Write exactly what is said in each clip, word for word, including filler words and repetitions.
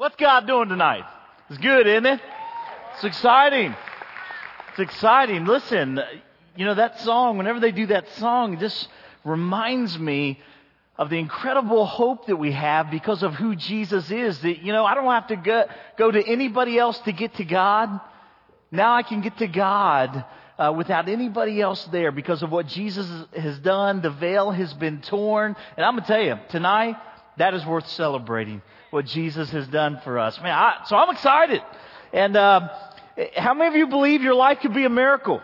What's God doing tonight? It's good, isn't it? It's exciting. It's exciting. Listen, you know, that song, whenever they do that song, it just reminds me of the incredible hope that we have because of who Jesus is. That, you know, I don't have to go, go to anybody else to get to God. Now I can get to God uh, without anybody else there because of what Jesus has done. The veil has been torn. And I'm going to tell you, tonight, that is worth celebrating, what Jesus has done for us. Man, I, so I'm excited. And uh, how many of you believe your life could be a miracle?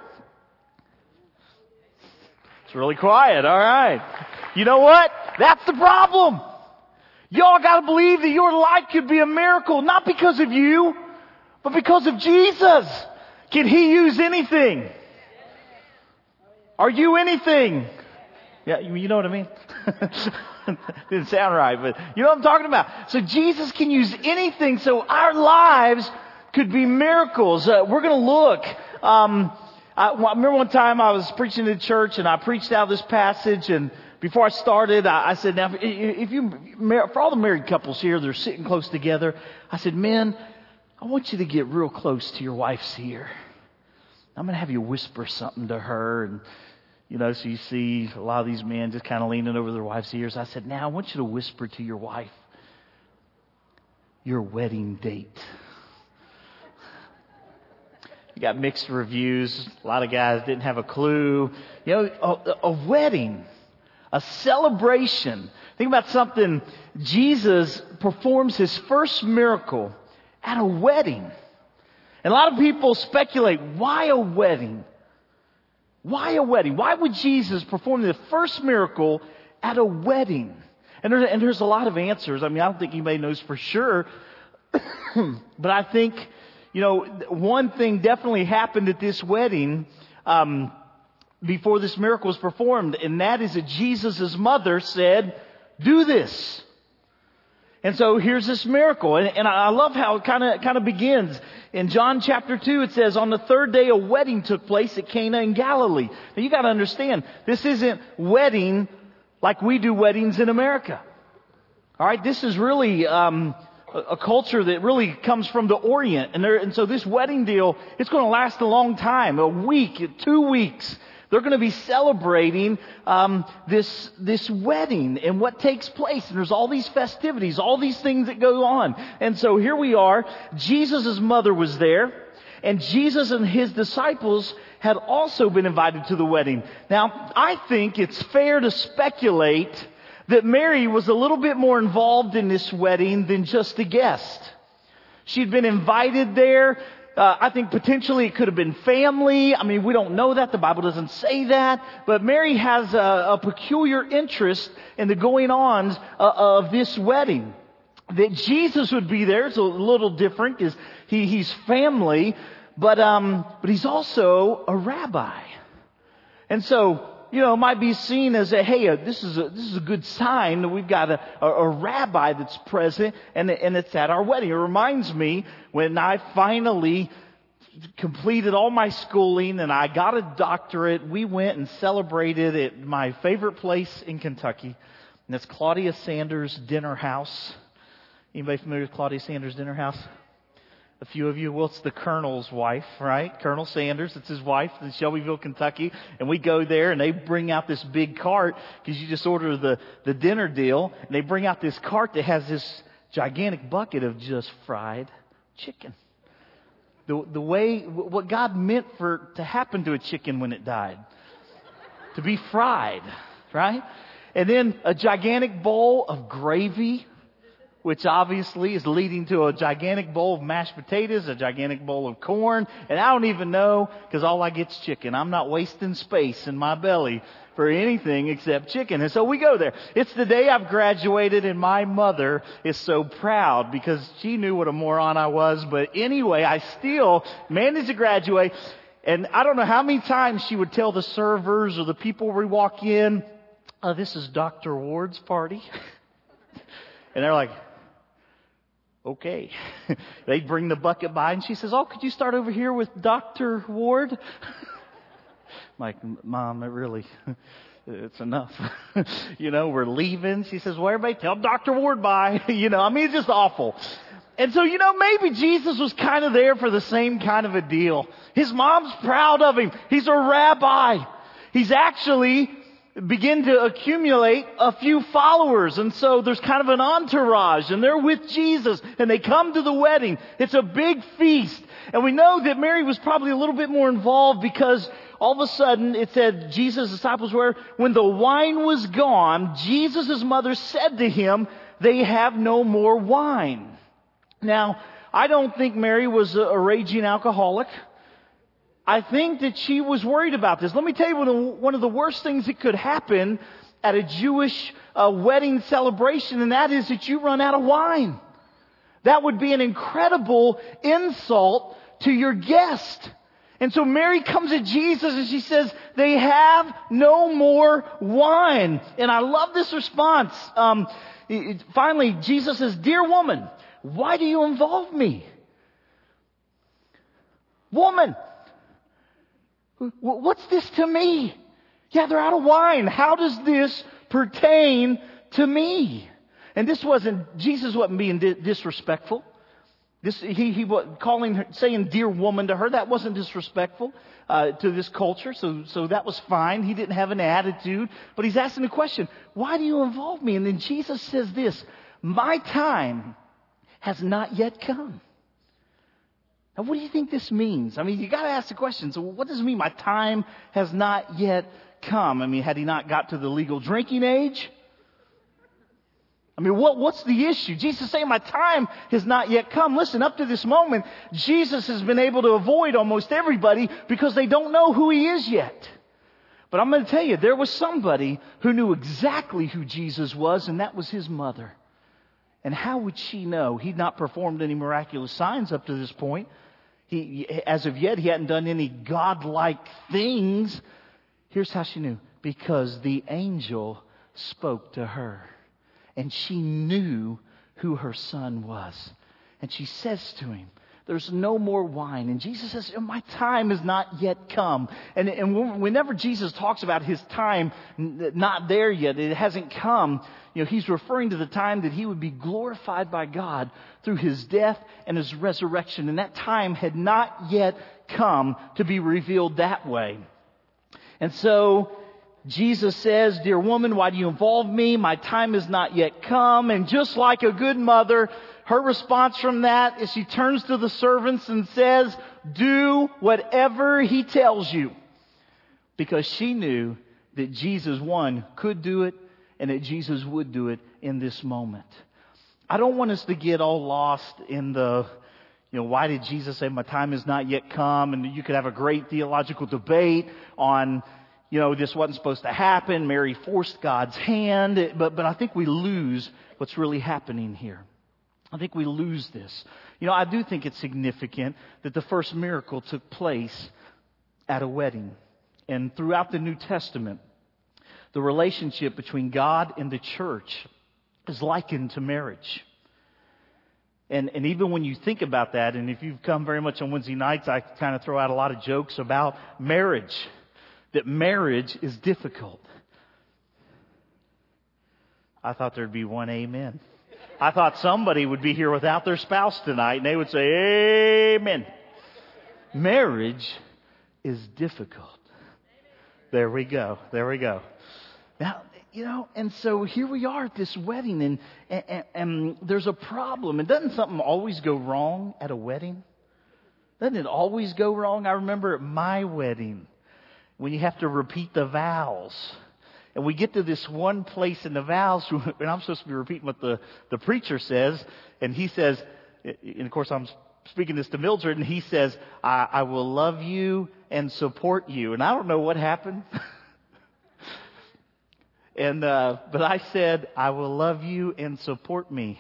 It's really quiet. All right. You know what? That's the problem. Y'all got to believe that your life could be a miracle, not because of you, but because of Jesus. Can He use anything? Are you anything? Yeah, you know what I mean? Didn't sound right, but you know what I'm talking about. So Jesus can use anything, so our lives could be miracles. Uh, we're going to look. Um, I, I remember one time I was preaching in church, and I preached out this passage, and before I started, I, I said, now, if you, for all the married couples here, they're sitting close together, I said, men, I want you to get real close to your wife's ear. I'm going to have you whisper something to her, and you know, so you see a lot of these men just kind of leaning over their wife's ears. I said, now I want you to whisper to your wife your wedding date. You got mixed reviews. A lot of guys didn't have a clue. You know, a, a wedding, a celebration. Think about something. Jesus performs His first miracle at a wedding. And a lot of people speculate, why a wedding? Why a wedding? Why would Jesus perform the first miracle at a wedding? And, there, and there's a lot of answers. I mean, I don't think anybody knows for sure. But I think, you know, one thing definitely happened at this wedding um, before this miracle was performed. And that is that Jesus' mother said, do this. And so here's this miracle. And, and I love how it kind of kind of begins. In John chapter two, it says, on the third day, a wedding took place at Cana in Galilee. Now, you got to understand, this isn't wedding like we do weddings in America. All right, this is really um, a, a culture that really comes from the Orient. And, there, and so this wedding deal, it's going to last a long time, a week, two weeks. They're going to be celebrating um, this this wedding and what takes place. And there's all these festivities, all these things that go on. And so here we are. Jesus' mother was there. And Jesus and His disciples had also been invited to the wedding. Now, I think it's fair to speculate that Mary was a little bit more involved in this wedding than just a guest. She'd been invited there. Uh, I think potentially it could have been family. I mean, we don't know that. The Bible doesn't say that. But Mary has a, a peculiar interest in the going-ons uh, of this wedding. That Jesus would be there is a little different because he, he's family, but um, but he's also a rabbi. And so, you know, it might be seen as a, hey, uh, this is a, this is a good sign that we've got a, a, a rabbi that's present and, and it's at our wedding. It reminds me when I finally completed all my schooling and I got a doctorate, we went and celebrated at my favorite place in Kentucky, and that's Claudia Sanders' Dinner House. Anybody familiar with Claudia Sanders' Dinner House? A few of you. Well, it's the Colonel's wife, right? Colonel Sanders. It's his wife in Shelbyville, Kentucky. And we go there and they bring out this big cart because you just order the, the dinner deal. And they bring out this cart that has this gigantic bucket of just fried chicken. The, the way, what God meant for to happen to a chicken when it died. To be fried, right? And then a gigantic bowl of gravy, which obviously is leading to a gigantic bowl of mashed potatoes, a gigantic bowl of corn, and I don't even know because all I get is chicken. I'm not wasting space in my belly for anything except chicken. And so we go there. It's the day I've graduated, and my mother is so proud because she knew what a moron I was. But anyway, I still managed to graduate, and I don't know how many times she would tell the servers or the people we walk in, oh, this is Doctor Ward's party. And they're like, okay. They'd bring the bucket by and she says, oh, could you start over here with Doctor Ward? I'm like, Mom, it really, it's enough. You know, we're leaving. She says, well, everybody tell Doctor Ward bye. You know, I mean, it's just awful. And so, you know, maybe Jesus was kind of there for the same kind of a deal. His mom's proud of him. He's a rabbi. He's actually begin to accumulate a few followers. And so there's kind of an entourage, and they're with Jesus, and they come to the wedding. It's a big feast. And we know that Mary was probably a little bit more involved because all of a sudden it said Jesus' disciples were, when the wine was gone, Jesus' mother said to him, they have no more wine. Now, I don't think Mary was a, a raging alcoholic. I think that she was worried about this. Let me tell you one of, one of the worst things that could happen at a Jewish uh, wedding celebration, and that is that you run out of wine. That would be an incredible insult to your guest. And so Mary comes to Jesus and she says, they have no more wine. And I love this response. Um, it, finally, Jesus says, dear woman, why do you involve me? Woman, what's this to me? Yeah, they're out of wine. How does this pertain to me? And this wasn't, Jesus wasn't being di- disrespectful. This, he, he was calling her, saying dear woman to her. That wasn't disrespectful uh, to this culture. So, so that was fine. He didn't have an attitude, but he's asking the question, why do you involve me? And then Jesus says this, my time has not yet come. Now, what do you think this means? I mean, you got to ask the question. So what does it mean? My time has not yet come. I mean, had he not got to the legal drinking age? I mean, what, what's the issue? Jesus is saying my time has not yet come. Listen, up to this moment, Jesus has been able to avoid almost everybody because they don't know who he is yet. But I'm going to tell you, there was somebody who knew exactly who Jesus was, and that was his mother. And how would she know? He'd not performed any miraculous signs up to this point. He, as of yet, he hadn't done any godlike things. Here's how she knew. Because the angel spoke to her. And she knew who her son was. And she says to him, there's no more wine. And Jesus says, my time has not yet come. And, and whenever Jesus talks about his time not there yet, it hasn't come, you know, he's referring to the time that he would be glorified by God through his death and his resurrection. And that time had not yet come to be revealed that way. And so Jesus says, dear woman, why do you involve me? My time has not yet come. And just like a good mother, her response from that is she turns to the servants and says, do whatever he tells you. Because she knew that Jesus, one, could do it and that Jesus would do it in this moment. I don't want us to get all lost in the, you know, why did Jesus say my time has not yet come? And you could have a great theological debate on, you know, this wasn't supposed to happen. Mary forced God's hand. But, but I think we lose what's really happening here. I think we lose this. You know, I do think it's significant that the first miracle took place at a wedding. And throughout the New Testament, the relationship between God and the church is likened to marriage. And, and even when you think about that, and if you've come very much on Wednesday nights, I kind of throw out a lot of jokes about marriage. That marriage is difficult. I thought there'd be one amen. I thought somebody would be here without their spouse tonight and they would say, amen. Marriage is difficult. There we go. There we go. Now, you know, and so here we are at this wedding and, and, and there's a problem. And doesn't something always go wrong at a wedding? Doesn't it always go wrong? I remember at my wedding when you have to repeat the vows. And we get to this one place in the vows, and I'm supposed to be repeating what the, the preacher says. And he says, and of course I'm speaking this to Mildred, and he says, I, I will love you and support you. And I don't know what happened. and uh, But I said, I will love you and support me.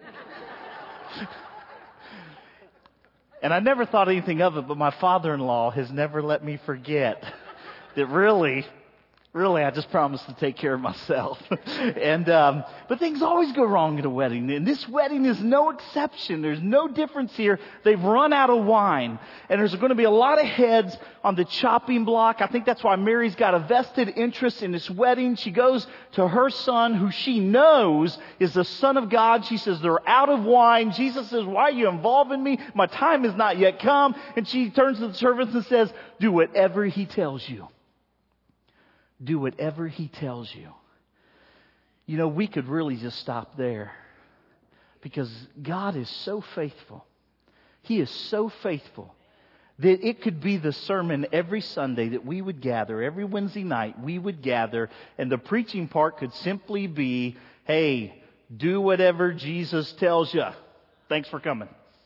And I never thought anything of it, but my father-in-law has never let me forget that really Really, I just promised to take care of myself. and um, but things always go wrong at a wedding, and this wedding is no exception. There's no difference here. They've run out of wine, and there's going to be a lot of heads on the chopping block. I think that's why Mary's got a vested interest in this wedding. She goes to her son, who she knows is the Son of God. She says, they're out of wine. Jesus says, why are you involving me? My time has not yet come. And she turns to the servants and says, do whatever he tells you. Do whatever he tells you. You know, we could really just stop there, because God is so faithful. He is so faithful that it could be the sermon every Sunday that we would gather, every Wednesday night we would gather, and the preaching part could simply be, hey, do whatever Jesus tells you. Thanks for coming.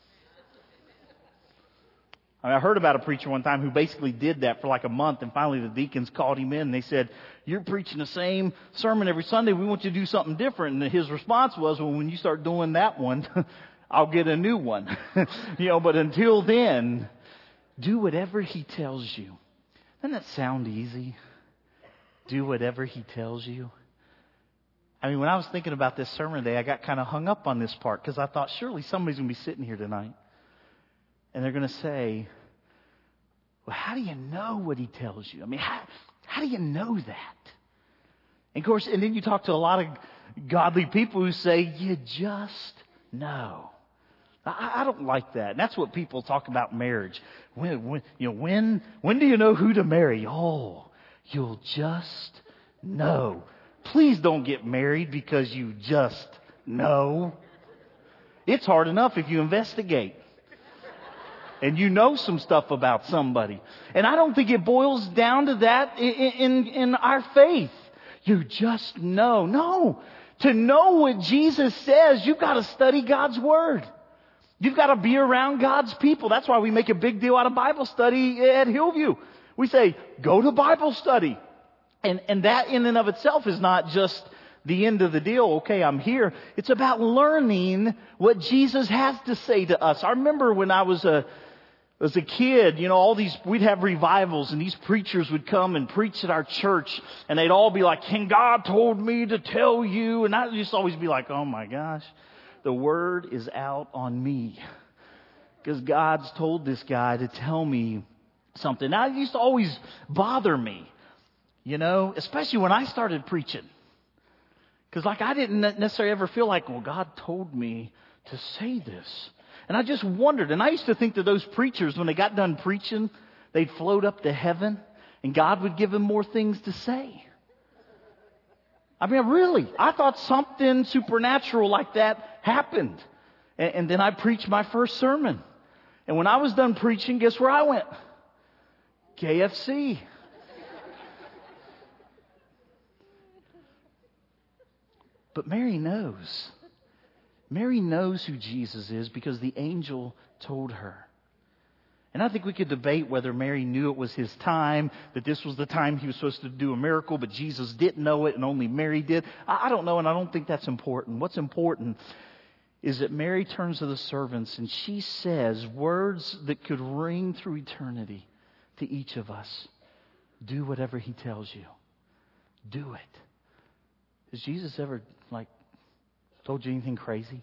I mean, I heard about a preacher one time who basically did that for like a month, and finally the deacons called him in and they said, you're preaching the same sermon every Sunday. We want you to do something different. And his response was, well, when you start doing that one, I'll get a new one. you know, but until then, do whatever he tells you. Doesn't that sound easy? Do whatever he tells you. I mean, when I was thinking about this sermon today, I got kind of hung up on this part, because I thought surely somebody's going to be sitting here tonight and they're going to say, well, how do you know what he tells you? I mean, how, how do you know that? And of course, and then you talk to a lot of godly people who say, you just know. I, I don't like that. And that's what people talk about marriage. When, when, you know, when, when do you know who to marry? Oh, you'll just know. Please don't get married because you just know. It's hard enough if you investigate and you know some stuff about somebody. And I don't think it boils down to that in, in, in our faith. You just know. No. To know what Jesus says, you've got to study God's Word. You've got to be around God's people. That's why we make a big deal out of Bible study at Hillview. We say, go to Bible study. And, and that in and of itself is not just the end of the deal. Okay, I'm here. It's about learning what Jesus has to say to us. I remember when I was a As a kid, you know, all these, we'd have revivals and these preachers would come and preach at our church, and they'd all be like, "King God told me to tell you." And I'd just always be like, oh my gosh, the word is out on me, because God's told this guy to tell me something. Now, it used to always bother me, you know, especially when I started preaching. Because like I didn't necessarily ever feel like, well, God told me to say this. And I just wondered, and I used to think that those preachers, when they got done preaching, they'd float up to heaven and God would give them more things to say. I mean, really, I thought something supernatural like that happened. And, and then I preached my first sermon. And when I was done preaching, guess where I went? K F C. But Mary knows. Mary knows who Jesus is because the angel told her. And I think we could debate whether Mary knew it was his time, that this was the time he was supposed to do a miracle, but Jesus didn't know it and only Mary did. I don't know, and I don't think that's important. What's important is that Mary turns to the servants and she says words that could ring through eternity to each of us. Do whatever he tells you. Do it. Has Jesus ever, like, told you anything crazy?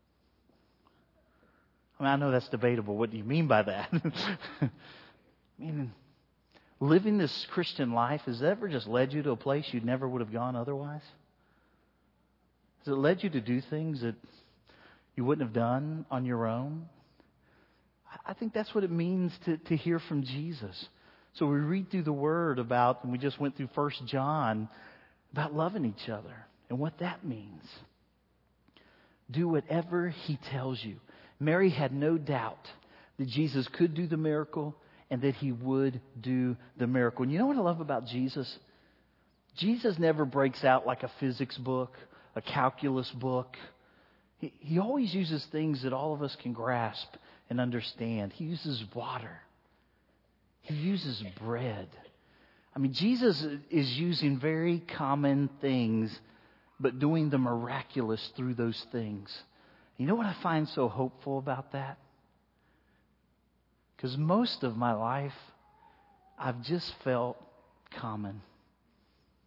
I mean, I know that's debatable. What do you mean by that? I mean, living this Christian life, has it ever just led you to a place you never would have gone otherwise? Has it led you to do things that you wouldn't have done on your own? I think that's what it means to, to hear from Jesus. So we read through the Word about, and we just went through First John, about loving each other and what that means. Do whatever he tells you. Mary had no doubt that Jesus could do the miracle and that he would do the miracle. And you know what I love about Jesus? Jesus never breaks out like a physics book, a calculus book. He, he always uses things that all of us can grasp and understand. He uses water. He uses bread. I mean, Jesus is using very common things, but doing the miraculous through those things. You know what I find so hopeful about that? Because most of my life, I've just felt common.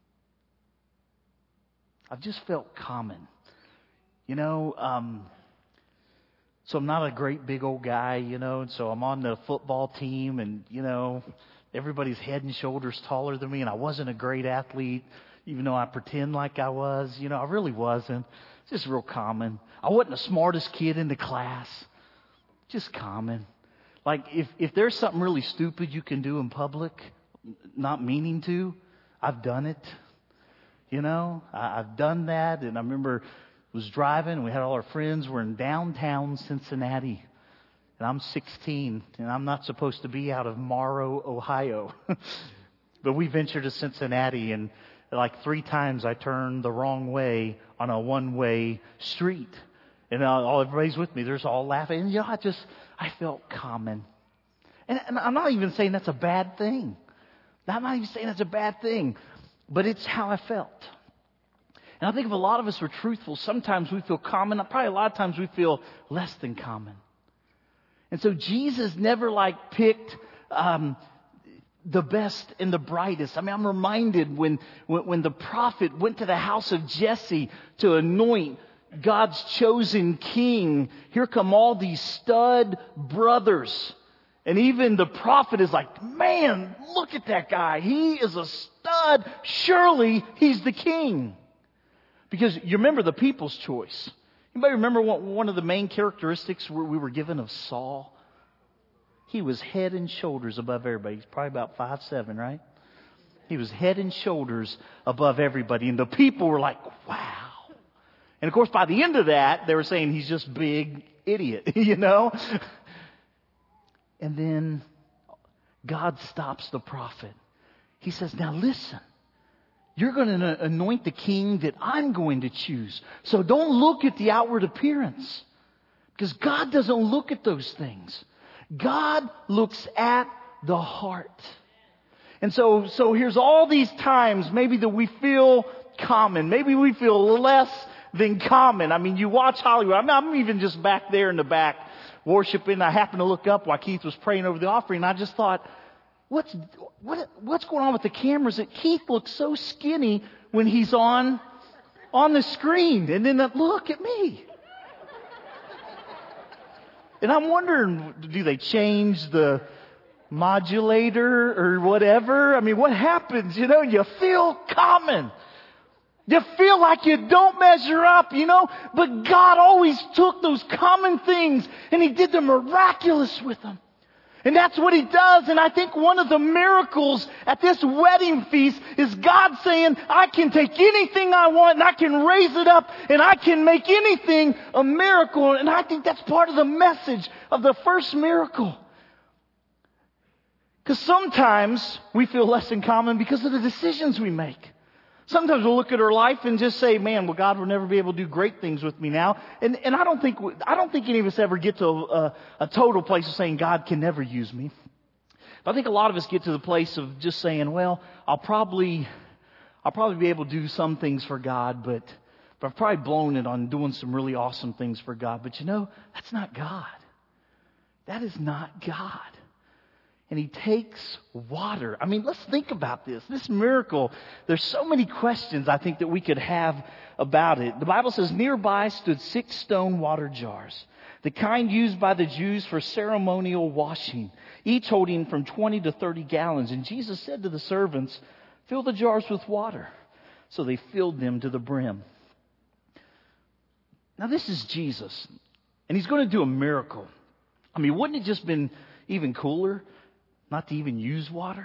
I've just felt common. You know, um, so I'm not a great big old guy, you know, and so I'm on the football team and, you know, everybody's head and shoulders taller than me, and I wasn't a great athlete, even though I pretend like I was. You know, I really wasn't. It's just real common. I wasn't the smartest kid in the class. Just common. Like, if, if there's something really stupid you can do in public, not meaning to, I've done it. You know, I, I've done that, and I remember was driving, and we had all our friends. We're in downtown Cincinnati, and I'm sixteen, and I'm not supposed to be out of Morrow, Ohio. But we ventured to Cincinnati, and like three times I turned the wrong way on a one-way street. And all everybody's with me. There's all laughing. And, you know, I just, I felt common. And, and I'm not even saying that's a bad thing. I'm not even saying that's a bad thing. But it's how I felt. And I think if a lot of us were truthful, sometimes we feel common. Probably a lot of times we feel less than common. And so Jesus never like picked um, the best and the brightest. I mean, I'm reminded when, when, when the prophet went to the house of Jesse to anoint God's chosen king. Here come all these stud brothers. And even the prophet is like, man, look at that guy. He is a stud. Surely he's the king. Because you remember the people's choice. Anybody remember what one of the main characteristics we were given of Saul? He was head and shoulders above everybody. He's probably about five seven, right? He was head and shoulders above everybody. And the people were like, wow. And of course, by the end of that, they were saying he's just big idiot, you know? And then God stops the prophet. He says, now listen, you're going to anoint the king that I'm going to choose. So don't look at the outward appearance, because God doesn't look at those things. God looks at the heart. And so, so here's all these times maybe that we feel common. Maybe we feel less than common. I mean, you watch Hollywood. I mean, I'm even just back there in the back worshiping. I happened to look up while Keith was praying over the offering, and I just thought, what's what what's going on with the cameras that Keith looks so skinny when he's on on the screen, and then look at me. And I'm wondering, do they change the modulator or whatever? I mean, what happens? You know, you feel common. You feel like you don't measure up, you know. But God always took those common things and He did the miraculous with them. And that's what He does. And I think one of the miracles at this wedding feast is God saying, I can take anything I want and I can raise it up and I can make anything a miracle. And I think that's part of the message of the first miracle. Because sometimes we feel less in common because of the decisions we make. Sometimes we'll look at our life and just say, man, well, God will never be able to do great things with me now. And, and I don't think, I don't think any of us ever get to a, a total place of saying God can never use me. But I think a lot of us get to the place of just saying, well, I'll probably, I'll probably be able to do some things for God, but, but I've probably blown it on doing some really awesome things for God. But you know, that's not God. That is not God. And He takes water. I mean, let's think about this. This miracle, there's so many questions I think that we could have about it. The Bible says, nearby stood six stone water jars, the kind used by the Jews for ceremonial washing, each holding from twenty to thirty gallons. And Jesus said to the servants, fill the jars with water. So they filled them to the brim. Now this is Jesus, and He's going to do a miracle. I mean, wouldn't it just been even cooler not to even use water?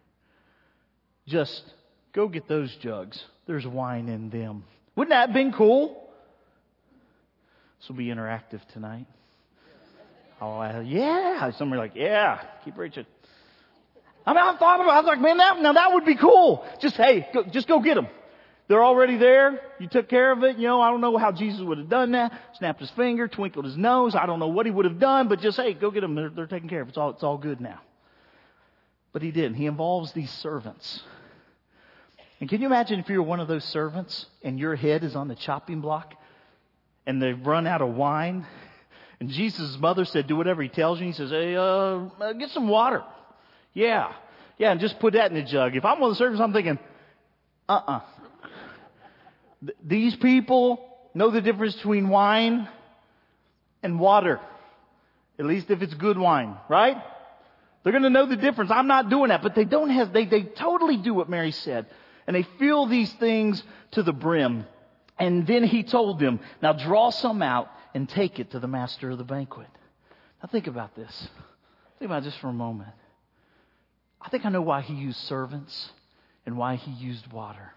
Just go get those jugs. There's wine in them. Wouldn't that have been cool? This will be interactive tonight. Oh, yeah. Somebody like, yeah, keep preaching. I mean, I thought about it. I was like, man, that, now that would be cool. Just, hey, go, just go get them. They're already there. You took care of it. You know, I don't know how Jesus would have done that. Snapped his finger, twinkled his nose. I don't know what He would have done, but just, hey, go get them. They're, they're taken care of. It's all, it's all good now. But He didn't. He involves these servants. And can you imagine if you were one of those servants and your head is on the chopping block and they've run out of wine? And Jesus' mother said, do whatever He tells you. He says, hey, uh, get some water. Yeah. Yeah, and just put that in the jug. If I'm one of the servants, I'm thinking, uh-uh. Th- these people know the difference between wine and water. At least if it's good wine, right? They're going to know the difference. I'm not doing that. But they don't have, they, they totally do what Mary said. And they fill these things to the brim. And then he told them, now draw some out and take it to the master of the banquet. Now think about this. Think about it just for a moment. I think I know why he used servants and why he used water.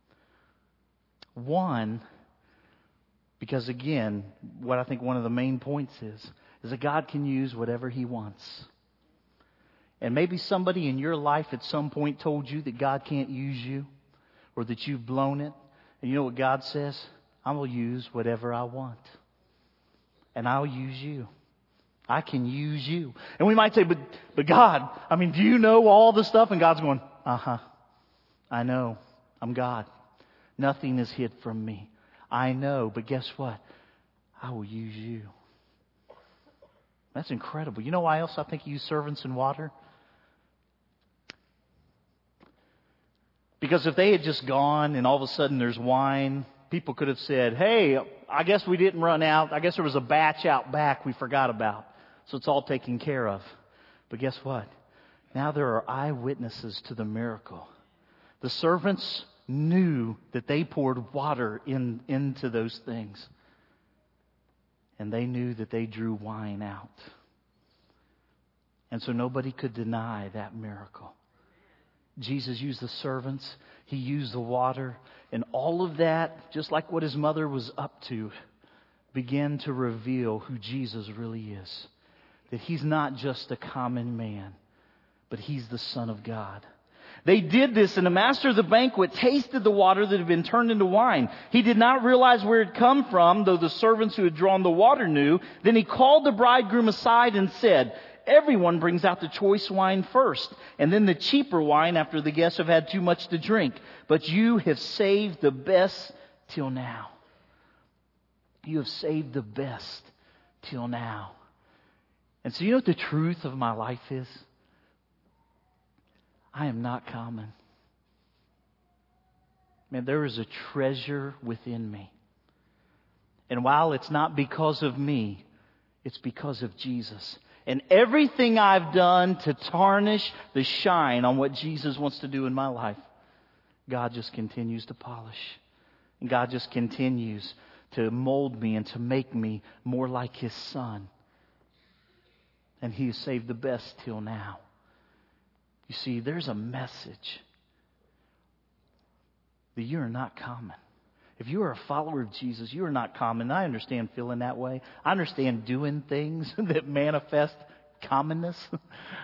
One, because again, what I think one of the main points is, is that God can use whatever he wants. And maybe somebody in your life at some point told you that God can't use you or that you've blown it. And you know what God says? I will use whatever I want. And I'll use you. I can use you. And we might say, but, but God, I mean, do you know all the stuff? And God's going, uh-huh. I know. I'm God. Nothing is hid from me. I know. But guess what? I will use you. That's incredible. You know why else I think he used servants and water? Because if they had just gone and all of a sudden there's wine, people could have said, hey, I guess we didn't run out. I guess there was a batch out back we forgot about. So it's all taken care of. But guess what? Now there are eyewitnesses to the miracle. The servants knew that they poured water in, into those things. And they knew that they drew wine out. And so nobody could deny that miracle. Jesus used the servants. He used the water. And all of that, just like what his mother was up to, began to reveal who Jesus really is. That he's not just a common man, but he's the Son of God. They did this, and the master of the banquet tasted the water that had been turned into wine. He did not realize where it had come from, though the servants who had drawn the water knew. Then he called the bridegroom aside and said, everyone brings out the choice wine first, and then the cheaper wine after the guests have had too much to drink. But you have saved the best till now. You have saved the best till now. And so you know what the truth of my life is? I am not common. Man, there is a treasure within me. And while it's not because of me, it's because of Jesus. And everything I've done to tarnish the shine on what Jesus wants to do in my life, God just continues to polish. And God just continues to mold me and to make me more like His Son. And He has saved the best till now. You see, there's a message that you are not common. If you are a follower of Jesus, you are not common. I understand feeling that way. I understand doing things that manifest commonness. But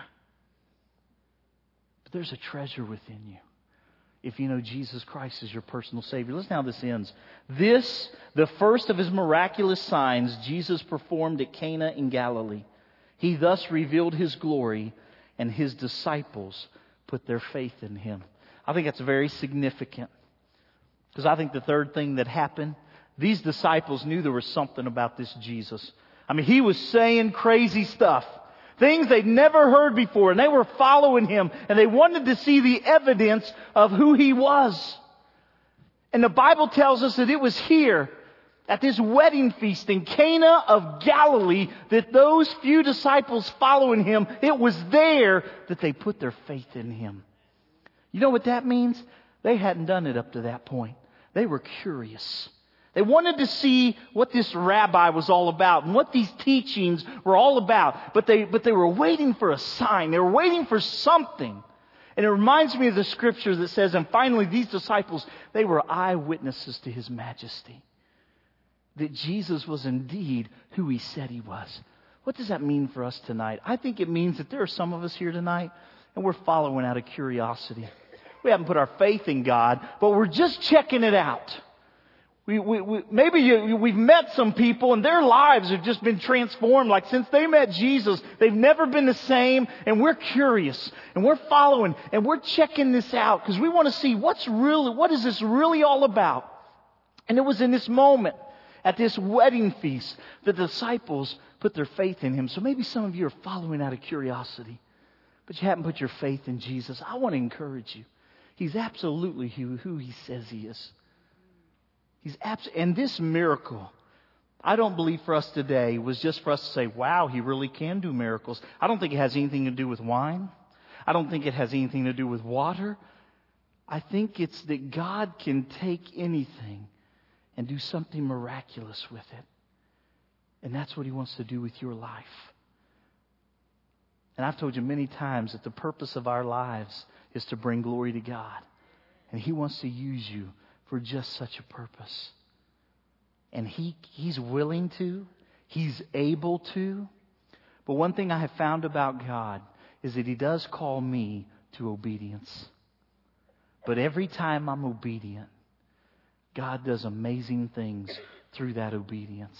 there's a treasure within you if you know Jesus Christ is your personal Savior. Listen how this ends. This, the first of His miraculous signs, Jesus performed at Cana in Galilee. He thus revealed His glory, and His disciples put their faith in Him. I think that's very significant. Because I think the third thing that happened, these disciples knew there was something about this Jesus. I mean, He was saying crazy stuff. Things they'd never heard before. And they were following Him. And they wanted to see the evidence of who He was. And the Bible tells us that it was here, at this wedding feast in Cana of Galilee, that those few disciples following Him, it was there that they put their faith in Him. You know what that means? They hadn't done it up to that point. They were curious. They wanted to see what this rabbi was all about and what these teachings were all about. But they, but they were waiting for a sign. They were waiting for something. And it reminds me of the scripture that says, and finally these disciples, they were eyewitnesses to His majesty. That Jesus was indeed who He said He was. What does that mean for us tonight? I think it means that there are some of us here tonight, and we're following out of curiosity. We haven't put our faith in God, but we're just checking it out. We, we, we, maybe you, we've met some people and their lives have just been transformed. Like since they met Jesus, they've never been the same. And we're curious and we're following and we're checking this out because we want to see what's really, what is this really all about? And it was in this moment at this wedding feast that the disciples put their faith in Him. So maybe some of you are following out of curiosity, but you haven't put your faith in Jesus. I want to encourage you. He's absolutely who, who He says He is. He's abs- and this miracle, I don't believe for us today was just for us to say, wow, he really can do miracles. I don't think it has anything to do with wine. I don't think it has anything to do with water. I think it's that God can take anything and do something miraculous with it. And that's what he wants to do with your life. And I've told you many times that the purpose of our lives is to bring glory to God. And he wants to use you for just such a purpose. And he he's willing to. He's able to. But one thing I have found about God is that he does call me to obedience. But every time I'm obedient, God does amazing things through that obedience.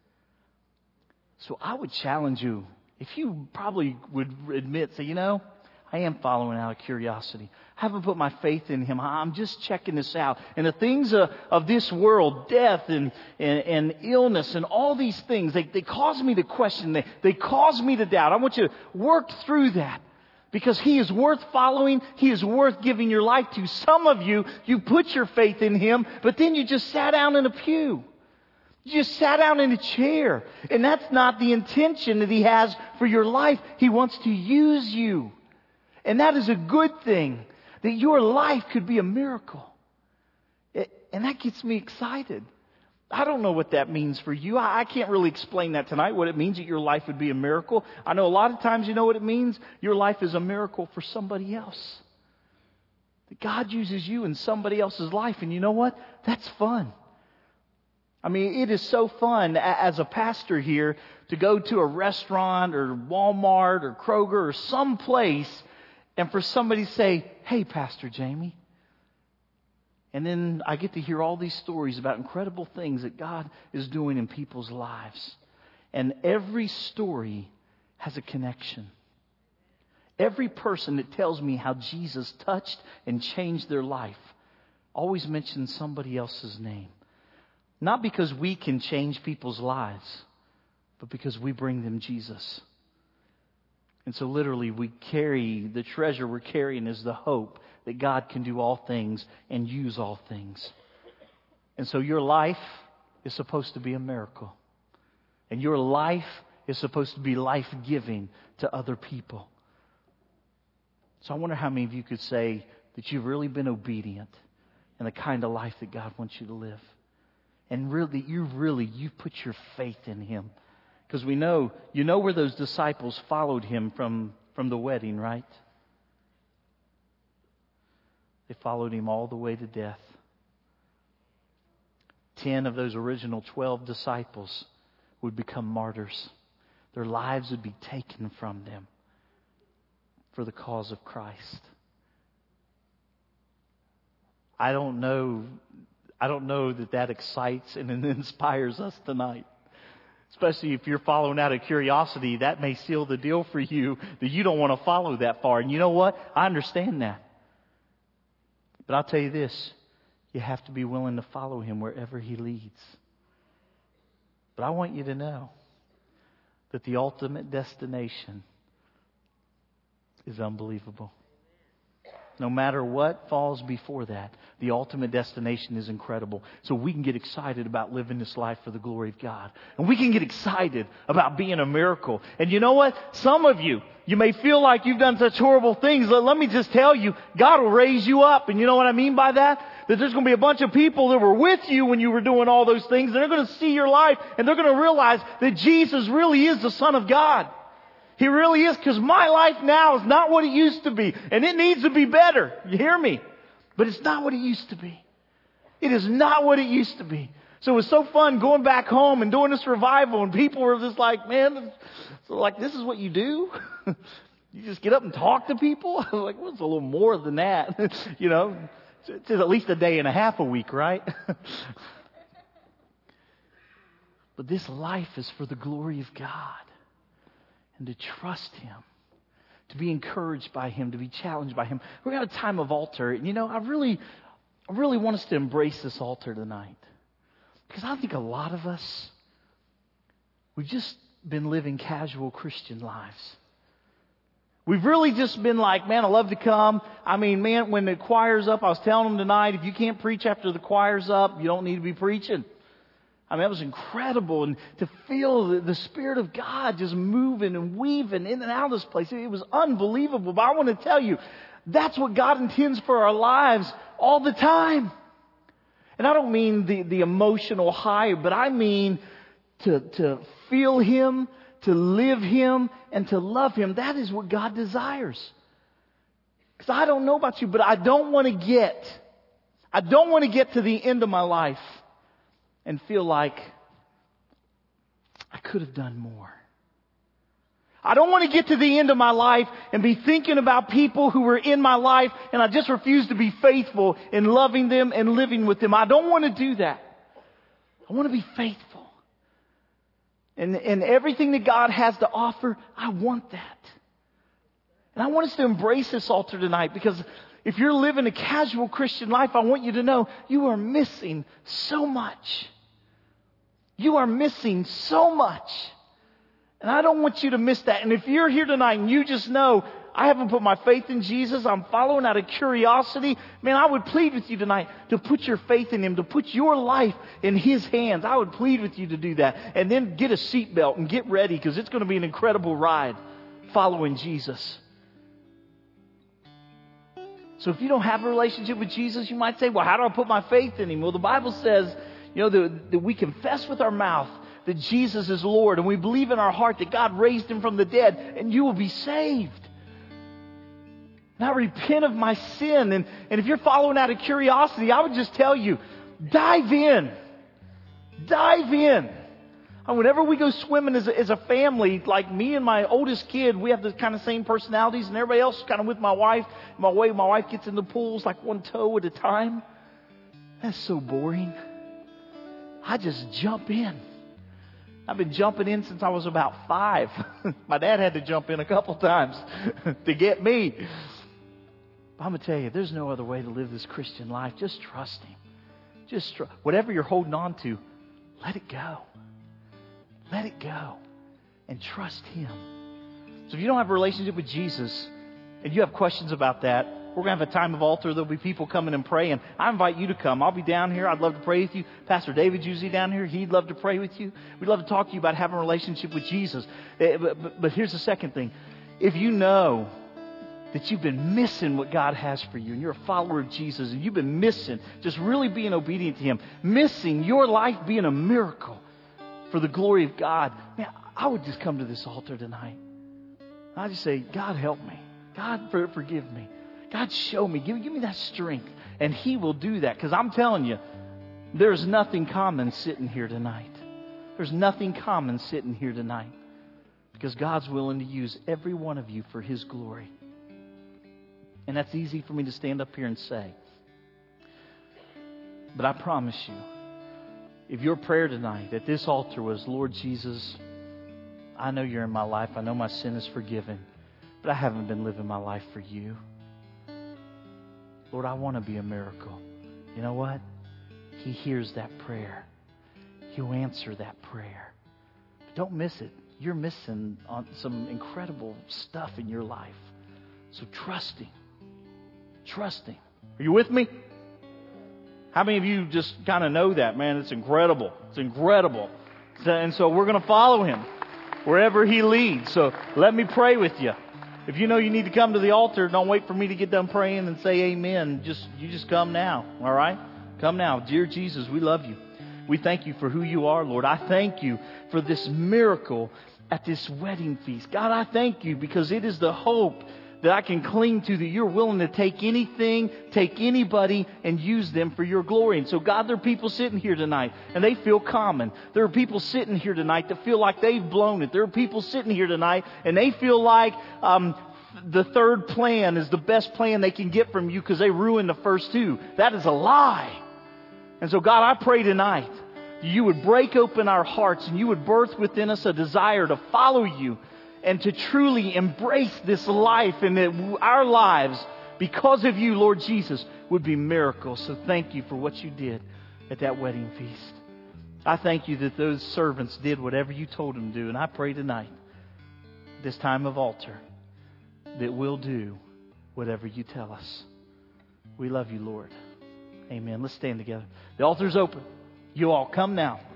So I would challenge you, if you probably would admit, say, you know, I am following out of curiosity. I haven't put my faith in him. I'm just checking this out. And the things of, of this world, death and, and, and illness and all these things, they, they cause me to question. They, they cause me to doubt. I want you to work through that. Because he is worth following. He is worth giving your life to. Some of you, you put your faith in him, but then you just sat down in a pew. You just sat down in a chair. And that's not the intention that he has for your life. He wants to use you. And that is a good thing. That your life could be a miracle. It, and that gets me excited. I don't know what that means for you. I, I can't really explain that tonight, what it means that your life would be a miracle. I know a lot of times you know what it means. Your life is a miracle for somebody else. That God uses you in somebody else's life. And you know what? That's fun. I mean, it is so fun as a pastor here to go to a restaurant or Walmart or Kroger or some place and for somebody to say, hey, Pastor Jamie. And then I get to hear all these stories about incredible things that God is doing in people's lives. And every story has a connection. Every person that tells me how Jesus touched and changed their life always mentions somebody else's name. Not because we can change people's lives, but because we bring them Jesus. And so literally we carry, the treasure we're carrying is the hope that God can do all things and use all things. And so your life is supposed to be a miracle. And your life is supposed to be life-giving to other people. So I wonder how many of you could say that you've really been obedient in the kind of life that God wants you to live. And really, you really, you've put your faith in him. Because we know, you know where those disciples followed him from, from the wedding, right? They followed him all the way to death. Ten of those original twelve disciples would become martyrs. Their lives would be taken from them for the cause of Christ. I don't know, I don't know that that excites and inspires us tonight. Especially if you're following out of curiosity, that may seal the deal for you that you don't want to follow that far. And you know what? I understand that. But I'll tell you this, you have to be willing to follow him wherever he leads. But I want you to know that the ultimate destination is unbelievable. No matter what falls before that, the ultimate destination is incredible. So we can get excited about living this life for the glory of God. And we can get excited about being a miracle. And you know what? Some of you, you may feel like you've done such horrible things. Let, let me just tell you, God will raise you up. And you know what I mean by that? That there's going to be a bunch of people that were with you when you were doing all those things. And they're going to see your life and they're going to realize that Jesus really is the Son of God. He really is, because my life now is not what it used to be. And it needs to be better. You hear me? But it's not what it used to be. It is not what it used to be. So it was so fun going back home and doing this revival. And people were just like, man, so like, this is what you do? You just get up and talk to people? I was like, well, it's a little more than that. You know, it's at least a day and a half a week, right? But this life is for the glory of God. And to trust him, to be encouraged by him, to be challenged by him. We're going to have a time of altar. And you know, I really, I really want us to embrace this altar tonight. Because I think a lot of us, we've just been living casual Christian lives. We've really just been like, man, I love to come. I mean, man, when the choir's up, I was telling them tonight, if you can't preach after the choir's up, you don't need to be preaching. I mean, that was incredible. And to feel the, the Spirit of God just moving and weaving in and out of this place, it was unbelievable. But I want to tell you, that's what God intends for our lives all the time. And I don't mean the, the emotional high, but I mean to, to feel Him, to live Him, and to love Him. That is what God desires. Because I don't know about you, but I don't want to get, I don't want to get to the end of my life and feel like I could have done more. I don't want to get to the end of my life and be thinking about people who were in my life and I just refuse to be faithful in loving them and living with them. I don't want to do that. I want to be faithful. And, and everything that God has to offer, I want that. And I want us to embrace this altar tonight, because if you're living a casual Christian life, I want you to know you are missing so much. You are missing so much. And I don't want you to miss that. And if you're here tonight and you just know, I haven't put my faith in Jesus, I'm following out of curiosity, man, I would plead with you tonight to put your faith in Him, to put your life in His hands. I would plead with you to do that. And then get a seatbelt and get ready, because it's going to be an incredible ride following Jesus. So if you don't have a relationship with Jesus, you might say, well, how do I put my faith in Him? Well, the Bible says, you know, that, that we confess with our mouth that Jesus is Lord, and we believe in our heart that God raised Him from the dead, and you will be saved. And I repent of my sin. And, and if you're following out of curiosity, I would just tell you, dive in. Dive in. And whenever we go swimming as a, as a family, like me and my oldest kid, we have the kind of same personalities, and everybody else is kind of with my wife. My way my wife gets in the pools like one toe at a time. That's so boring. I just jump in. I've been jumping in since I was about five. My dad had to jump in a couple times to get me. But I'm going to tell you, there's no other way to live this Christian life. Just trust Him. Just tr- whatever you're holding on to, let it go. Let it go. And trust Him. So if you don't have a relationship with Jesus and you have questions about that, we're going to have a time of altar. There'll be people coming and praying. I invite you to come. I'll be down here. I'd love to pray with you. Pastor David's usually down here. He'd love to pray with you. We'd love to talk to you about having a relationship with Jesus. But, but, but here's the second thing. If you know that you've been missing what God has for you, and you're a follower of Jesus, and you've been missing just really being obedient to Him, missing your life being a miracle for the glory of God, man, I would just come to this altar tonight. I'd just say, God, help me. God, for, forgive me. God, show me. Give, give me that strength. And He will do that. Because I'm telling you, there's nothing common sitting here tonight. There's nothing common sitting here tonight. Because God's willing to use every one of you for His glory. And that's easy for me to stand up here and say. But I promise you, if your prayer tonight at this altar was, Lord Jesus, I know You're in my life. I know my sin is forgiven. But I haven't been living my life for You. Lord, I want to be a miracle. You know what? He hears that prayer. He'll answer that prayer. But don't miss it. You're missing on some incredible stuff in your life. So trust Him. Trust Him. Are you with me? How many of you just kind of know that, man? It's incredible. It's incredible. And so we're going to follow Him wherever He leads. So let me pray with you. If you know you need to come to the altar, don't wait for me to get done praying and say amen. Just you just come now, all right? Come now. Dear Jesus, we love You. We thank You for who You are, Lord. I thank You for this miracle at this wedding feast. God, I thank You because it is the hope that I can cling to, that You're willing to take anything, take anybody, and use them for Your glory. And so, God, there are people sitting here tonight, and they feel common. There are people sitting here tonight that feel like they've blown it. There are people sitting here tonight, and they feel like um, the third plan is the best plan they can get from You because they ruined the first two. That is a lie. And so, God, I pray tonight that You would break open our hearts and You would birth within us a desire to follow You and to truly embrace this life, and that our lives, because of You, Lord Jesus, would be miracles. So thank You for what You did at that wedding feast. I thank You that those servants did whatever You told them to do. And I pray tonight, this time of altar, that we'll do whatever you tell us. We love you, Lord. Amen. Let's stand together. The altar's open. You all come now.